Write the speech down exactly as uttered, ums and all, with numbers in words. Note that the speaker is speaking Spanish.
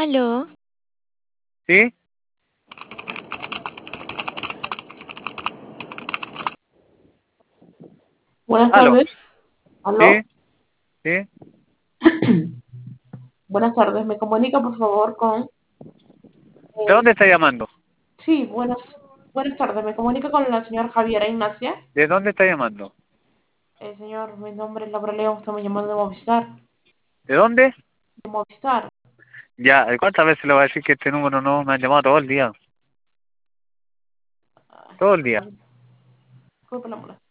Aló, ¿Sí? Buenas ¿Aló? tardes. ¿Sí? ¿Aló? ¿Sí? Buenas tardes. ¿Me comunica, por favor, con... ¿De eh, dónde está llamando? sí, buenas, buenas tardes. ¿Me comunica con la señora Javiera Ignacia? ¿De dónde está llamando? Eh, señor, mi nombre es Laura León. Estamos llamando de Movistar. ¿De dónde? De Movistar. Ya, ¿cuántas veces le voy a decir que este número no me han llamado todo el día? Ay, Todo el día. disculpe la molestia.